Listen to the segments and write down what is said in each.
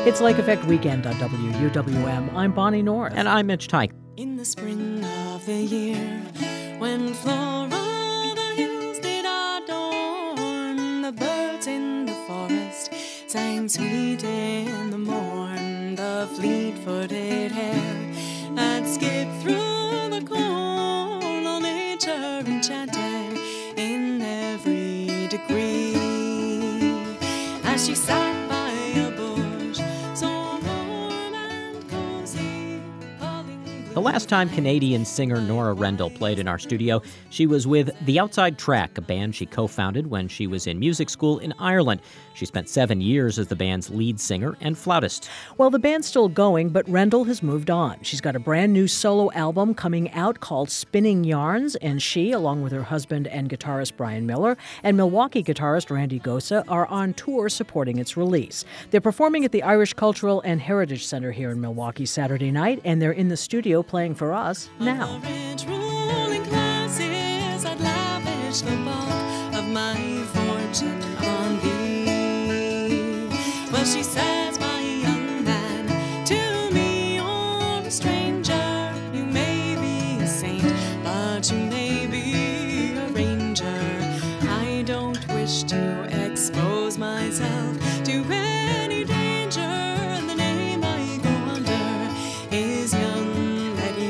It's Lake Effect Weekend on WUWM. I'm Bonnie North. And I'm Mitch Tyke. In the spring of the year, when Flora the hills did adorn, the birds in the forest sang sweet in the morn. The fleet-footed hare that skipped through the corn, all nature enchanted in every degree, as she sat by a bush so warm and cozy. The last time Canadian singer Nora Rendell played in our studio, she was with The Outside Track, a band she co-founded when she was in music school in Ireland. She spent 7 years as the band's lead singer and flautist. Well, the band's still going, but Rendell has moved on. She's got a brand new solo album coming out called Spinning Yarns, and she, along with her husband and guitarist Brian Miller and Milwaukee guitarist Randy Gosa, are on tour supporting its release. They're performing at the Irish Cultural and Heritage Center here in Milwaukee Saturday night, and they're in the studio playing for us now. Of the rich ruling classes, I'd lavish the bulk of my fortune on thee. Well, she says, my young man, to me you're a stranger. You may be a saint, but you may be a ranger. I don't wish to expose myself to any danger. The name I go under is young Letty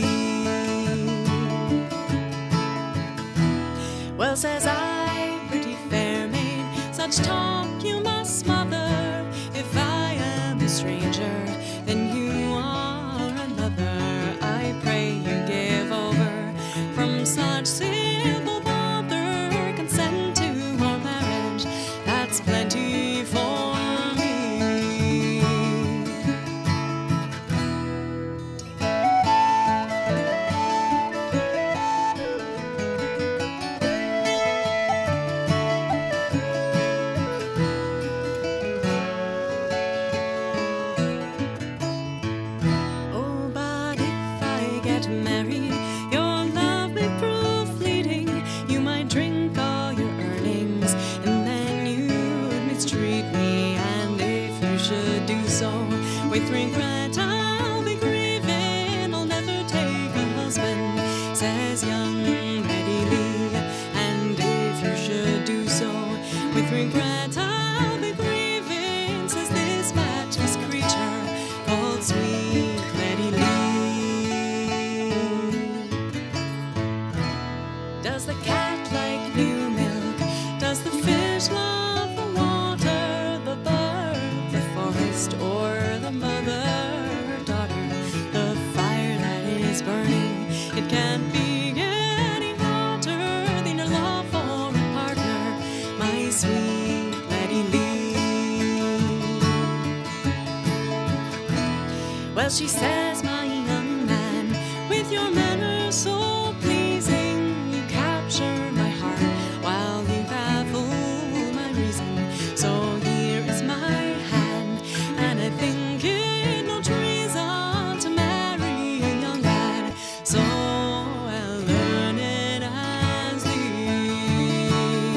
Lee. Well, says I, pretty fair maid, such talk you must smother. If I am a stranger, then you are another. I pray you give over from such simple bother. Consent to our marriage, that's plenty for me. Oh, but if I get married, your love may prove fleeting. You might drink all your earnings, and then you'd mistreat me. And if you should do so, with regret I'll be grieving. I'll never take a husband, says young Letty Lee. And if you should do so, with regret I'll be grieving, says this matchless creature called sweet Letty Lee. Does the cat like new milk? Does the fish love the water? The bird, the forest, or the mother, her daughter? The fire that is burning, it can't be any hotter than your love for a partner, my sweet Letty Lee. Well, she says, my young man, with your manners so pleasing, you capture my heart while you baffle my reason. So here is my hand, and I think it no treason to marry a young lad so well learned as thee.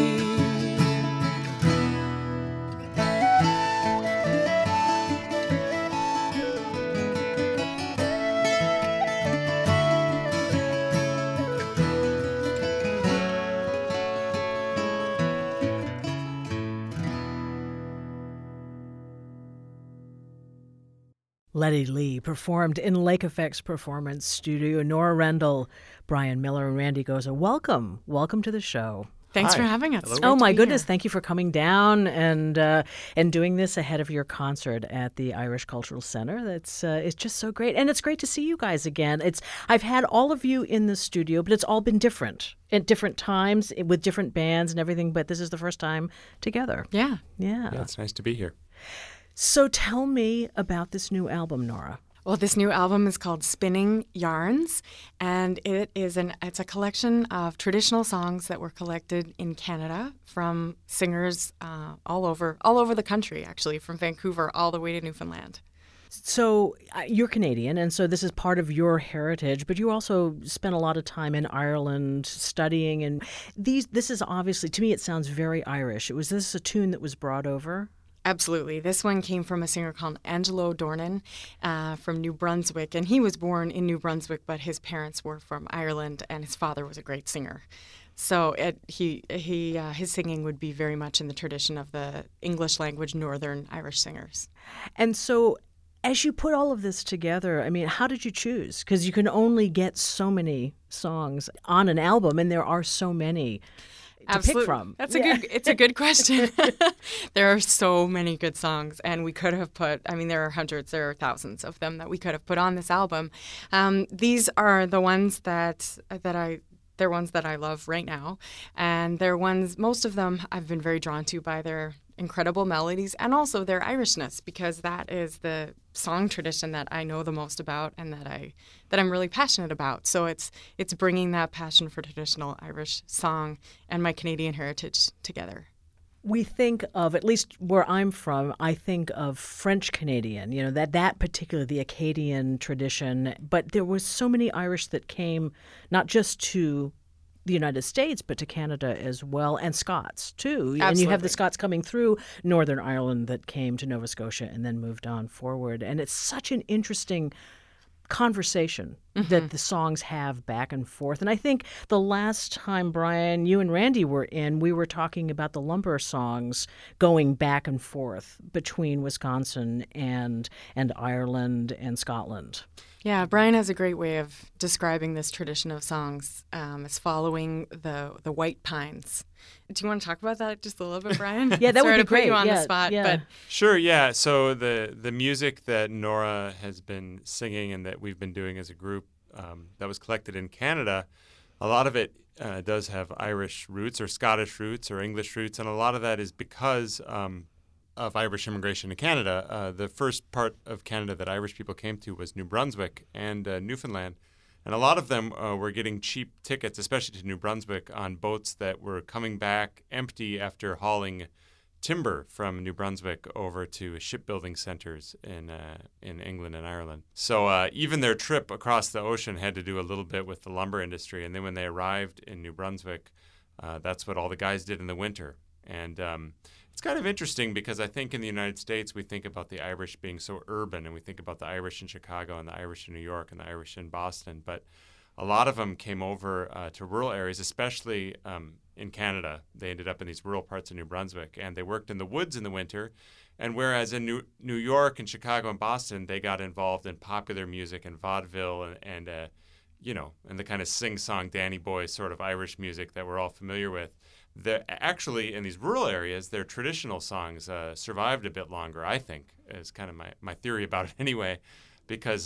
Letty Lee performed in Lake Effect's Performance Studio. Nora Rendell, Brian Miller, and Randy Gosa. Welcome to the show. Thanks Hi. for having us. Hello. Oh my goodness! Thank you for coming down and doing this ahead of your concert at the Irish Cultural Center. That's it's just so great, and it's great to see you guys again. I've had all of you in the studio, but it's all been different at different times with different bands and everything. But this is the first time together. Yeah. Yeah, it's nice to be here. So tell me about this new album, Nora. Well, this new album is called Spinning Yarns, and it's a collection of traditional songs that were collected in Canada from singers all over the country, actually, from Vancouver all the way to Newfoundland. So you're Canadian, and so this is part of your heritage, but you also spent a lot of time in Ireland studying, and this is obviously, to me, it sounds very Irish. Was this a tune that was brought over? Absolutely. This one came from a singer called Angelo Dornan from New Brunswick. And he was born in New Brunswick, but his parents were from Ireland, and his father was a great singer. So his singing would be very much in the tradition of the English language Northern Irish singers. And so as you put all of this together, I mean, how did you choose? Because you can only get so many songs on an album, and there are so many to pick from. It's a good question. There are so many good songs, and we could have put, I mean, there are hundreds, there are thousands of them that we could have put on this album. These are the ones they're ones that I love right now, and they're ones, most of them I've been very drawn to by their incredible melodies and also their Irishness, because that is the song tradition that I know the most about and that I'm really passionate about. So it's bringing that passion for traditional Irish song and my Canadian heritage together. We think of, at least where I'm from, I think of French Canadian, that particular, the Acadian tradition. But there was so many Irish that came not just to the United States, but to Canada as well, and Scots too. Absolutely. And you have the Scots coming through Northern Ireland that came to Nova Scotia and then moved on forward. And it's such an interesting conversation that the songs have back and forth. And I think the last time, Brian, you and Randy were in, we were talking about the lumber songs going back and forth between Wisconsin and Ireland and Scotland. Yeah, Brian has a great way of describing this tradition of songs. It's following the white pines. Do you want to talk about that just a little bit, Brian? Yeah, that would be to put you great. on the spot, yeah. but Sure, yeah. So the music that Nora has been singing and that we've been doing as a group that was collected in Canada, a lot of it does have Irish roots or Scottish roots or English roots, and a lot of that is because of Irish immigration to Canada. The first part of Canada that Irish people came to was New Brunswick and Newfoundland. And a lot of them were getting cheap tickets, especially to New Brunswick, on boats that were coming back empty after hauling timber from New Brunswick over to shipbuilding centers in England and Ireland. So even their trip across the ocean had to do a little bit with the lumber industry. And then when they arrived in New Brunswick, that's what all the guys did in the winter. And it's kind of interesting because I think in the United States we think about the Irish being so urban, and we think about the Irish in Chicago and the Irish in New York and the Irish in Boston. But a lot of them came over to rural areas, especially in Canada. They ended up in these rural parts of New Brunswick, and they worked in the woods in the winter. And whereas in New York and Chicago and Boston, they got involved in popular music and vaudeville and the kind of sing-song Danny Boy sort of Irish music that we're all familiar with. Actually, in these rural areas, their traditional songs survived a bit longer, I think, is kind of my theory about it anyway, because,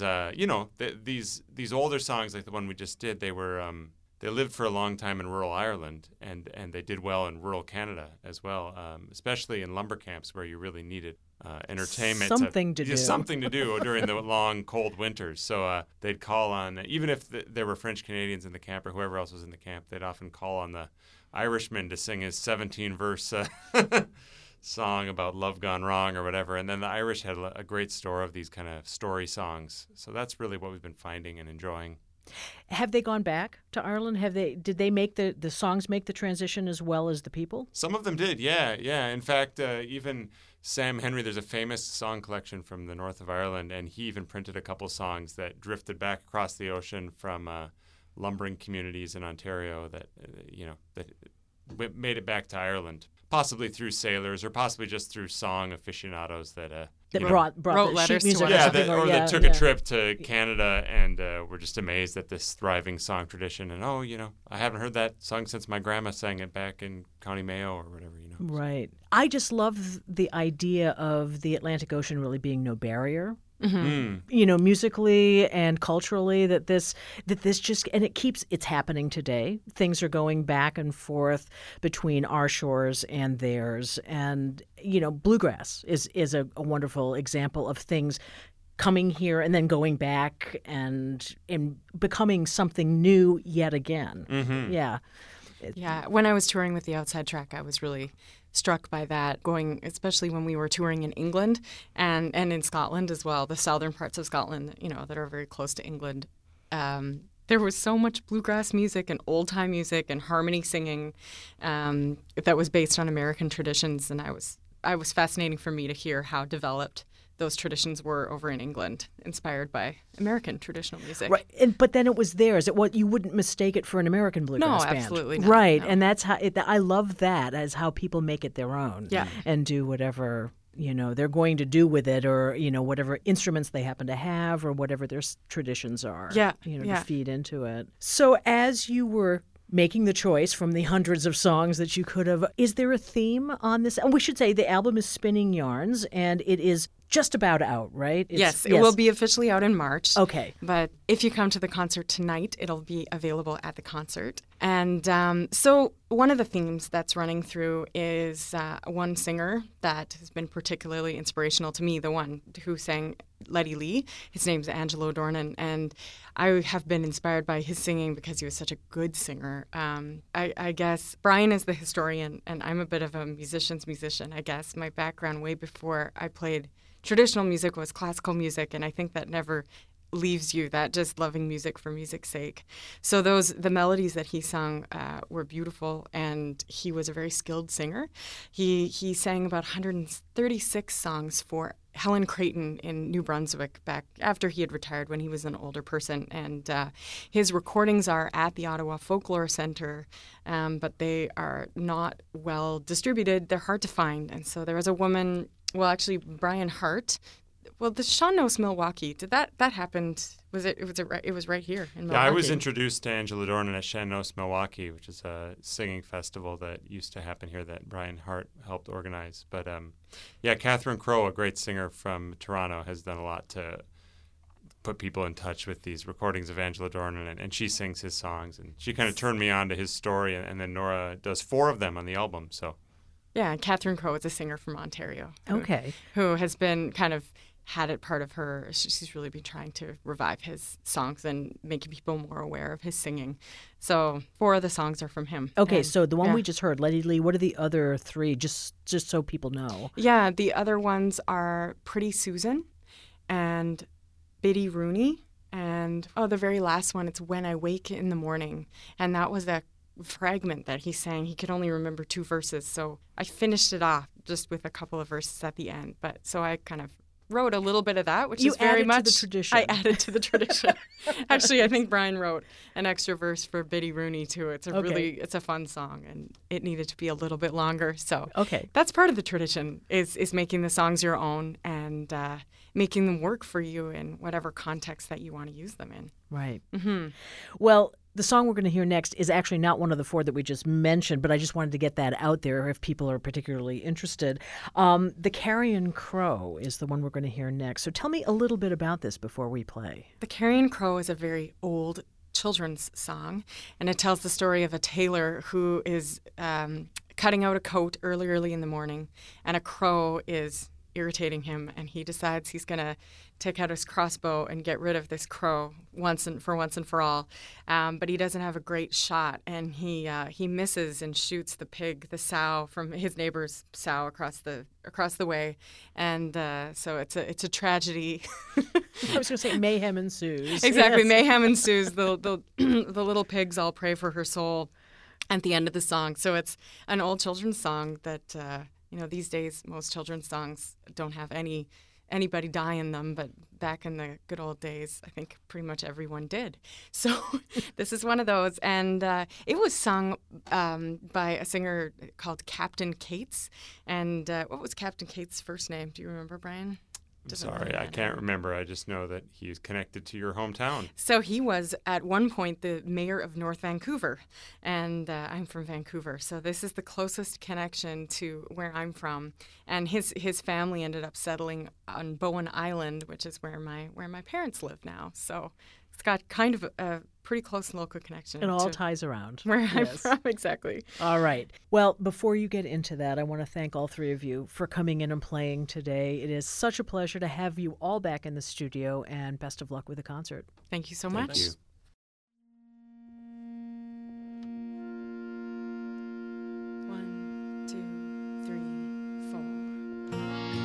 these older songs like the one we just did, they lived for a long time in rural Ireland, and they did well in rural Canada as well, especially in lumber camps where you really needed entertainment. Something to do during the long, cold winters. So they'd call on, even if there were French Canadians in the camp or whoever else was in the camp, they'd often call on the Irishman to sing his 17-verse song about love gone wrong or whatever. And then the Irish had a great store of these kind of story songs. So that's really what we've been finding and enjoying. Have they gone back to Ireland? Did they make the songs make the transition as well as the people? Some of them did, yeah. In fact, even Sam Henry, there's a famous song collection from the north of Ireland, and he even printed a couple songs that drifted back across the ocean from lumbering communities in Ontario that made it back to Ireland, possibly through sailors or possibly just through song aficionados that brought wrote the letters sheet music to or us. something, that took a trip to Canada and were just amazed at this thriving song tradition. And I haven't heard that song since my grandma sang it back in County Mayo or whatever. Right. I just love the idea of the Atlantic Ocean really being no barrier. Mm-hmm. Musically and culturally, that this just, and it's happening today. Things are going back and forth between our shores and theirs, and bluegrass is a wonderful example of things coming here and then going back and becoming something new yet again. Mm-hmm. Yeah. When I was touring with the Outside Track, I was really struck by that, going, especially when we were touring in England and in Scotland as well, the southern parts of Scotland, that are very close to England. There was so much bluegrass music and old-time music and harmony singing that was based on American traditions, and I was I was fascinating for me to hear how developed those traditions were over in England, inspired by American traditional music. Right, but then it was theirs. You wouldn't mistake it for an American bluegrass band. Absolutely not. Right, no. and that's how I love that as how people make it their own. Yeah. And do whatever they're going to do with it, or whatever instruments they happen to have, or whatever their traditions are. Yeah, to feed into it. So as you were making the choice from the hundreds of songs that you could have, is there a theme on this? And we should say the album is Spinning Yarns, and it is just about out, right? Yes, it will be officially out in March. Okay. But if you come to the concert tonight, it'll be available at the concert. And so one of the themes that's running through is one singer that has been particularly inspirational to me, the one who sang Letty Lee. His name's Angelo Dornan, and I have been inspired by his singing because he was such a good singer. I guess Brian is the historian, and I'm a bit of a musician's musician, I guess. My background way before I played traditional music was classical music, and I think that never leaves you, that just loving music for music's sake. So the melodies that he sung were beautiful, and he was a very skilled singer. He sang about 136 songs for Helen Creighton in New Brunswick back after he had retired, when he was an older person. And his recordings are at the Ottawa Folklore Centre, but they are not well distributed. They're hard to find. And so there was a woman, well, actually, Brian Hart. Well, the Sean Knows Milwaukee, did that happened? It was right here in Milwaukee. Yeah, I was introduced to Angela Dornan at Sean Knows Milwaukee, which is a singing festival that used to happen here that Brian Hart helped organize. But Catherine Crowe, a great singer from Toronto, has done a lot to put people in touch with these recordings of Angela Dornan, and she sings his songs, and she kind of turned me on to his story, and then Nora does 4 of them on the album. So yeah, and Catherine Crowe is a singer from Ontario. Okay. Who has been kind of had it part of her. She's really been trying to revive his songs and making people more aware of his singing. So 4 of the songs are from him. Okay, and, so the one we just heard, Letty Lee, what are the other 3, just so people know? Yeah, the other ones are Pretty Susan and Biddy Rooney, and the very last one, it's When I Wake in the Morning. And that was a fragment that he sang. He could only remember 2 verses, so I finished it off just with a couple of verses at the end. But so I kind of wrote a little bit of that, which is very much to the tradition. I added to the tradition. Actually, I think Brian wrote an extra verse for Biddy Rooney too. It's it's a fun song, and it needed to be a little bit longer. So that's part of the tradition is making the songs your own and making them work for you in whatever context that you want to use them in. Right. Mm-hmm. Well, the song we're going to hear next is actually not one of the 4 that we just mentioned, but I just wanted to get that out there if people are particularly interested. The Carrion Crow is the one we're going to hear next. So tell me a little bit about this before we play. The Carrion Crow is a very old children's song, and it tells the story of a tailor who is cutting out a coat early in the morning, and a crow is irritating him, and he decides he's going to take out his crossbow and get rid of this crow once and for all. But he doesn't have a great shot, and he misses and shoots the sow from his neighbor's sow across the way, and so it's a tragedy. I was going to say mayhem ensues. Exactly, yes. Mayhem ensues. The little pigs all pray for her soul at the end of the song. So it's an old children's song that these days most children's songs don't have anybody die in them, but back in the good old days, I think pretty much everyone did. So this is one of those, and it was sung by a singer called Captain Cates. And what was Captain Cates' first name? Do you remember, Brian? I'm sorry, I can't remember. I just know that he's connected to your hometown. So he was at one point the mayor of North Vancouver, and I'm from Vancouver. So this is the closest connection to where I'm from. And his family ended up settling on Bowen Island, which is where my parents live now. So it's got kind of a pretty close local connection. It all ties around. Where I'm from, exactly. All right. Well, before you get into that, I want to thank all 3 of you for coming in and playing today. It is such a pleasure to have you all back in the studio, and best of luck with the concert. Thank you so Thank much. you. One, 2, 3, 4.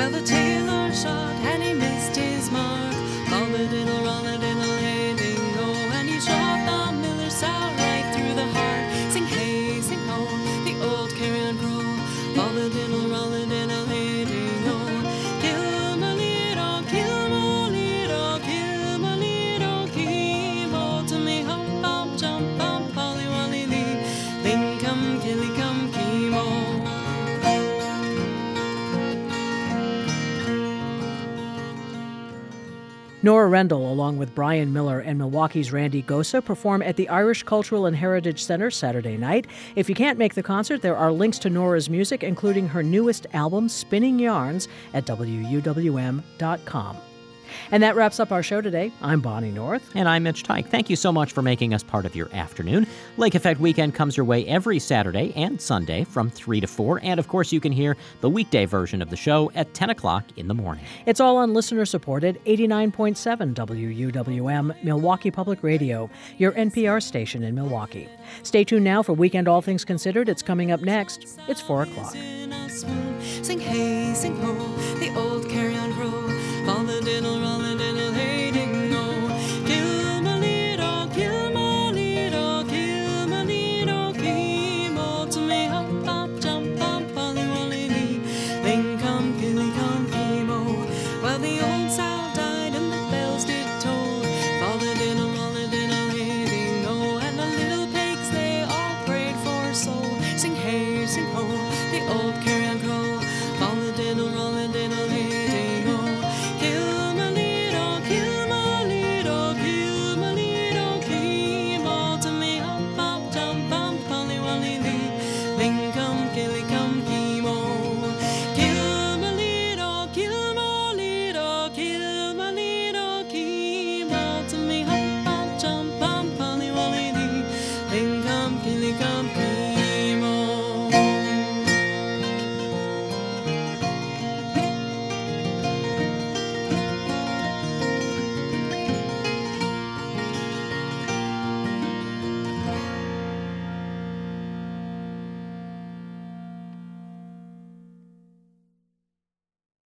Well, the tailor shot and he missed his mark. All the diddle, roll the diddle, hey, dingo. And he shot the miller's sow right through the heart. Sing hey, sing ho, the old carrion crow. All the diddle, roll the diddle, hey, dingo. Kill my little, kill my little, kill my little Kimo. To me, hop, hop, jump, hop, polly, wally, lee. Ling, come, killy, come, Kimo. Nora Rendell, along with Brian Miller and Milwaukee's Randy Gosa, perform at the Irish Cultural and Heritage Center Saturday night. If you can't make the concert, there are links to Nora's music, including her newest album, Spinning Yarns, at WUWM.com. And that wraps up our show today. I'm Bonnie North. And I'm Mitch Teich. Thank you so much for making us part of your afternoon. Lake Effect Weekend comes your way every Saturday and Sunday from 3 to 4. And, of course, you can hear the weekday version of the show at 10 o'clock in the morning. It's all on listener-supported 89.7 WUWM, Milwaukee Public Radio, your NPR station in Milwaukee. Stay tuned now for Weekend All Things Considered. It's coming up next. It's 4 o'clock. Sing hey, sing ho, the old